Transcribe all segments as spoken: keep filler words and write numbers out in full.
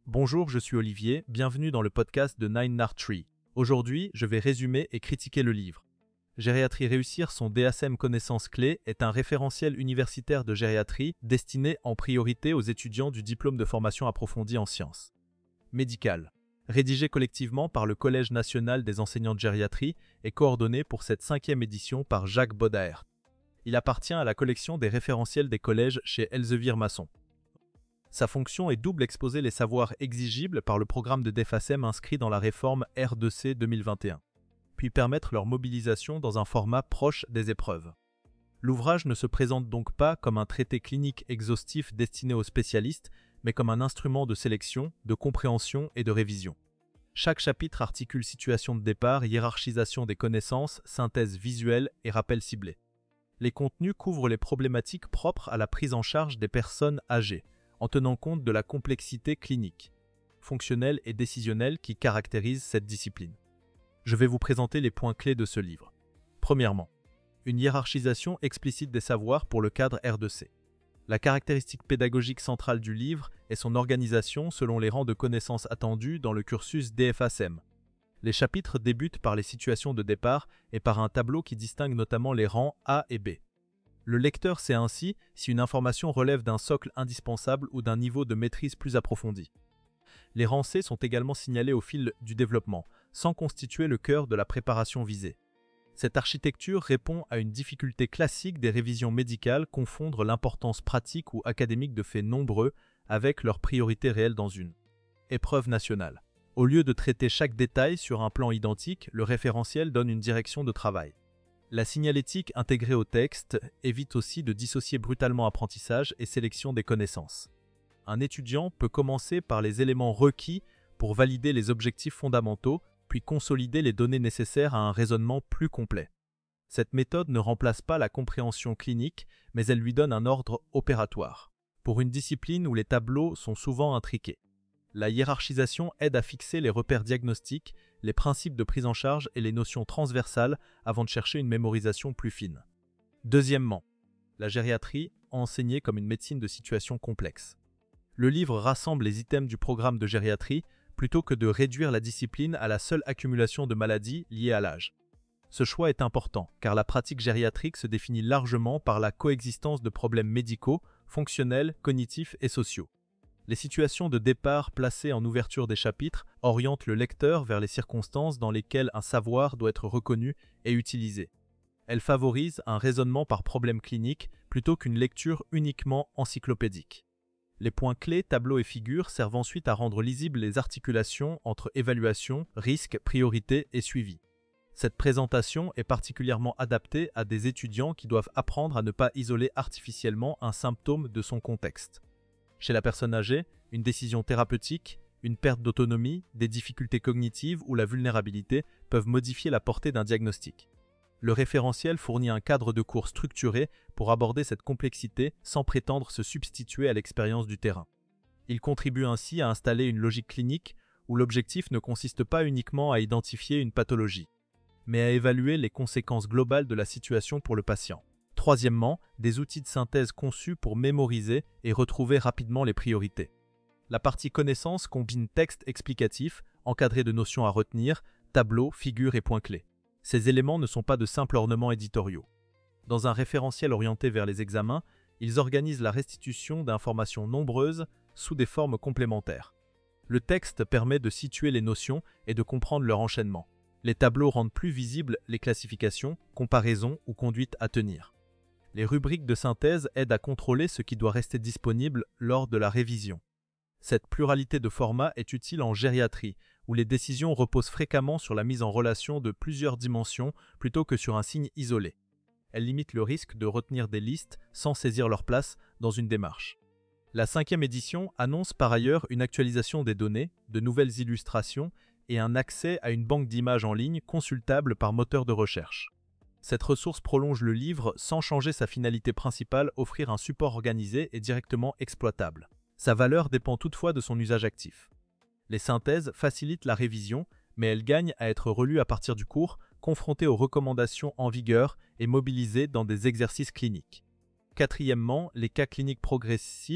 Bonjour, je suis Olivier, bienvenue dans le podcast de Nine Nart Tree. Aujourd'hui, je vais résumer et critiquer le livre. Gériatrie réussir son D S M connaissances clés est un référentiel universitaire de gériatrie destiné en priorité aux étudiants du diplôme de formation approfondie en sciences médicales. Rédigé collectivement par le Collège national des enseignants de gériatrie et coordonné pour cette cinquième édition par Jacques Baudaert. Il appartient à la collection des référentiels des collèges chez Elsevier Masson. Sa fonction est double: exposer les savoirs exigibles par le programme de D F A S E M inscrit dans la réforme R deux C deux mille vingt et un, puis permettre leur mobilisation dans un format proche des épreuves. L'ouvrage ne se présente donc pas comme un traité clinique exhaustif destiné aux spécialistes, mais comme un instrument de sélection, de compréhension et de révision. Chaque chapitre articule situation de départ, hiérarchisation des connaissances, synthèse visuelle et rappel ciblé. Les contenus couvrent les problématiques propres à la prise en charge des personnes âgées, en tenant compte de la complexité clinique, fonctionnelle et décisionnelle qui caractérise cette discipline. Je vais vous présenter les points clés de ce livre. Premièrement, une hiérarchisation explicite des savoirs pour le cadre R deux C. La caractéristique pédagogique centrale du livre est son organisation selon les rangs de connaissances attendus dans le cursus D F A S E M. Les chapitres débutent par les situations de départ et par un tableau qui distingue notamment les rangs A et B. Le lecteur sait ainsi si une information relève d'un socle indispensable ou d'un niveau de maîtrise plus approfondi. Les rangs C sont également signalés au fil du développement, sans constituer le cœur de la préparation visée. Cette architecture répond à une difficulté classique des révisions médicales: confondre l'importance pratique ou académique de faits nombreux avec leur priorité réelle dans une épreuve nationale. Au lieu de traiter chaque détail sur un plan identique, le référentiel donne une direction de travail. La signalétique intégrée au texte évite aussi de dissocier brutalement apprentissage et sélection des connaissances. Un étudiant peut commencer par les éléments requis pour valider les objectifs fondamentaux, puis consolider les données nécessaires à un raisonnement plus complet. Cette méthode ne remplace pas la compréhension clinique, mais elle lui donne un ordre opératoire. Pour une discipline où les tableaux sont souvent intriqués, la hiérarchisation aide à fixer les repères diagnostiques, les principes de prise en charge et les notions transversales avant de chercher une mémorisation plus fine. Deuxièmement, la gériatrie enseignée comme une médecine de situation complexe. Le livre rassemble les items du programme de gériatrie plutôt que de réduire la discipline à la seule accumulation de maladies liées à l'âge. Ce choix est important car la pratique gériatrique se définit largement par la coexistence de problèmes médicaux, fonctionnels, cognitifs et sociaux. Les situations de départ placées en ouverture des chapitres orientent le lecteur vers les circonstances dans lesquelles un savoir doit être reconnu et utilisé. Elles favorisent un raisonnement par problème clinique plutôt qu'une lecture uniquement encyclopédique. Les points clés, tableaux et figures servent ensuite à rendre lisibles les articulations entre évaluation, risque, priorité et suivi. Cette présentation est particulièrement adaptée à des étudiants qui doivent apprendre à ne pas isoler artificiellement un symptôme de son contexte. Chez la personne âgée, une décision thérapeutique, une perte d'autonomie, des difficultés cognitives ou la vulnérabilité peuvent modifier la portée d'un diagnostic. Le référentiel fournit un cadre de cours structuré pour aborder cette complexité sans prétendre se substituer à l'expérience du terrain. Il contribue ainsi à installer une logique clinique où l'objectif ne consiste pas uniquement à identifier une pathologie, mais à évaluer les conséquences globales de la situation pour le patient. Troisièmement, des outils de synthèse conçus pour mémoriser et retrouver rapidement les priorités. La partie connaissances combine texte explicatif, encadré de notions à retenir, tableaux, figures et points clés. Ces éléments ne sont pas de simples ornements éditoriaux. Dans un référentiel orienté vers les examens, ils organisent la restitution d'informations nombreuses sous des formes complémentaires. Le texte permet de situer les notions et de comprendre leur enchaînement. Les tableaux rendent plus visibles les classifications, comparaisons ou conduites à tenir. Les rubriques de synthèse aident à contrôler ce qui doit rester disponible lors de la révision. Cette pluralité de formats est utile en gériatrie, où les décisions reposent fréquemment sur la mise en relation de plusieurs dimensions plutôt que sur un signe isolé. Elle limite le risque de retenir des listes sans saisir leur place dans une démarche. La cinquième édition annonce par ailleurs une actualisation des données, de nouvelles illustrations et un accès à une banque d'images en ligne consultable par moteur de recherche. Cette ressource prolonge le livre sans changer sa finalité principale: offrir un support organisé et directement exploitable. Sa valeur dépend toutefois de son usage actif. Les synthèses facilitent la révision, mais elles gagnent à être relues à partir du cours, confrontées aux recommandations en vigueur et mobilisées dans des exercices cliniques. Quatrièmement, les cas cliniques progressifs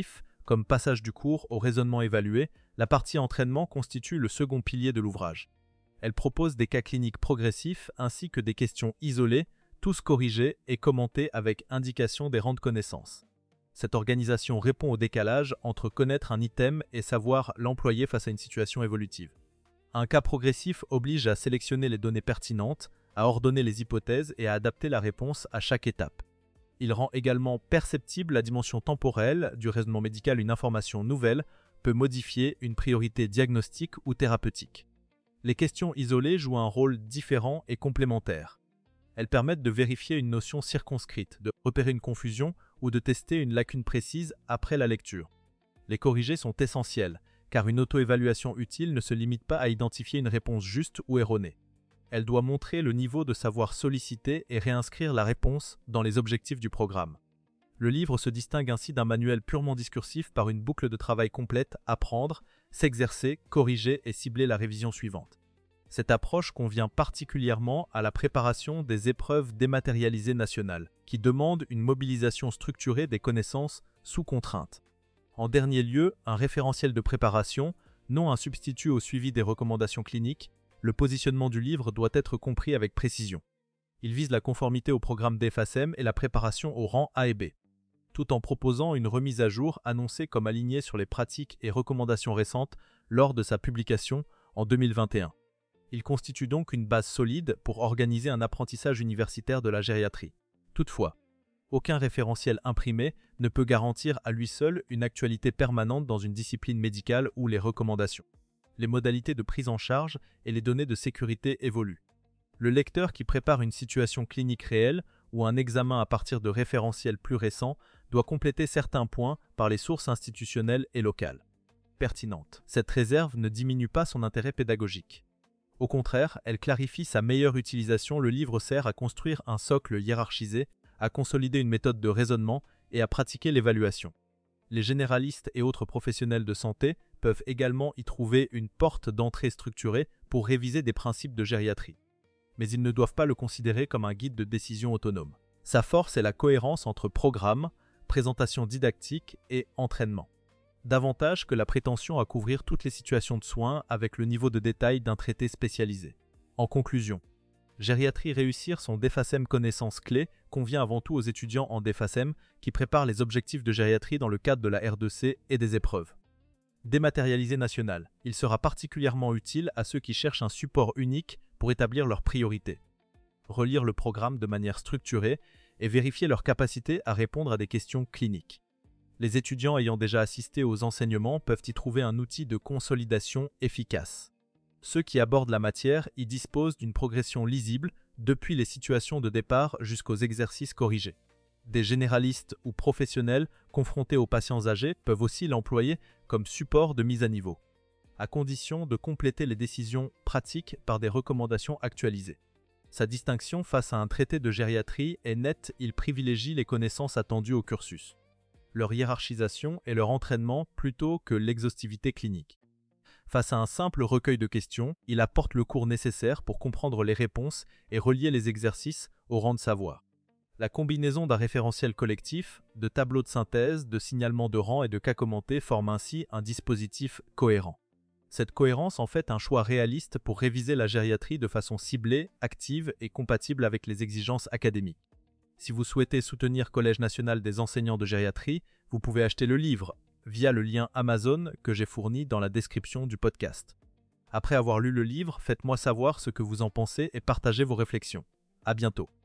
Comme passage du cours au raisonnement évalué, la partie entraînement constitue le second pilier de l'ouvrage. Elle propose des cas cliniques progressifs ainsi que des questions isolées, tous corrigés et commentés avec indication des rangs de connaissances. Cette organisation répond au décalage entre connaître un item et savoir l'employer face à une situation évolutive. Un cas progressif oblige à sélectionner les données pertinentes, à ordonner les hypothèses et à adapter la réponse à chaque étape. Il rend également perceptible la dimension temporelle du raisonnement médical. Une information nouvelle peut modifier une priorité diagnostique ou thérapeutique. Les questions isolées jouent un rôle différent et complémentaire. Elles permettent de vérifier une notion circonscrite, de repérer une confusion ou de tester une lacune précise après la lecture. Les corrigés sont essentiels, car une auto-évaluation utile ne se limite pas à identifier une réponse juste ou erronée. Elle doit montrer le niveau de savoir sollicité et réinscrire la réponse dans les objectifs du programme. Le livre se distingue ainsi d'un manuel purement discursif par une boucle de travail complète: apprendre, s'exercer, corriger et cibler la révision suivante. Cette approche convient particulièrement à la préparation des épreuves dématérialisées nationales, qui demandent une mobilisation structurée des connaissances sous contrainte. En dernier lieu, un référentiel de préparation, non un substitut au suivi des recommandations cliniques. Le positionnement du livre doit être compris avec précision. Il vise la conformité au programme d'E F A S E M et la préparation aux rangs A et B, tout en proposant une remise à jour annoncée comme alignée sur les pratiques et recommandations récentes lors de sa publication en deux mille vingt et un. Il constitue donc une base solide pour organiser un apprentissage universitaire de la gériatrie. Toutefois, aucun référentiel imprimé ne peut garantir à lui seul une actualité permanente dans une discipline médicale où les recommandations, les modalités de prise en charge et les données de sécurité évoluent. Le lecteur qui prépare une situation clinique réelle ou un examen à partir de référentiels plus récents doit compléter certains points par les sources institutionnelles et locales pertinentes. Cette réserve ne diminue pas son intérêt pédagogique. Au contraire, elle clarifie sa meilleure utilisation. Le livre sert à construire un socle hiérarchisé, à consolider une méthode de raisonnement et à pratiquer l'évaluation. Les généralistes et autres professionnels de santé peuvent également y trouver une porte d'entrée structurée pour réviser des principes de gériatrie. Mais ils ne doivent pas le considérer comme un guide de décision autonome. Sa force est la cohérence entre programme, présentation didactique et entraînement, davantage que la prétention à couvrir toutes les situations de soins avec le niveau de détail d'un traité spécialisé. En conclusion, Gériatrie réussir son D F A S E M connaissances clés convient avant tout aux étudiants en D F A S E M qui préparent les objectifs de gériatrie dans le cadre de la R deux C et des épreuves. Dématérialisé national, il sera particulièrement utile à ceux qui cherchent un support unique pour établir leurs priorités, relire le programme de manière structurée et vérifier leur capacité à répondre à des questions cliniques. Les étudiants ayant déjà assisté aux enseignements peuvent y trouver un outil de consolidation efficace. Ceux qui abordent la matière y disposent d'une progression lisible depuis les situations de départ jusqu'aux exercices corrigés. Des généralistes ou professionnels confrontés aux patients âgés peuvent aussi l'employer comme support de mise à niveau, à condition de compléter les décisions pratiques par des recommandations actualisées. Sa distinction face à un traité de gériatrie est nette: il privilégie les connaissances attendues au cursus, leur hiérarchisation et leur entraînement plutôt que l'exhaustivité clinique. Face à un simple recueil de questions, il apporte le cours nécessaire pour comprendre les réponses et relier les exercices au rang de savoir. La combinaison d'un référentiel collectif, de tableaux de synthèse, de signalements de rang et de cas commentés forme ainsi un dispositif cohérent. Cette cohérence en fait un choix réaliste pour réviser la gériatrie de façon ciblée, active et compatible avec les exigences académiques. Si vous souhaitez soutenir Collège national des enseignants de gériatrie, vous pouvez acheter le livre via le lien Amazon que j'ai fourni dans la description du podcast. Après avoir lu le livre, faites-moi savoir ce que vous en pensez et partagez vos réflexions. À bientôt.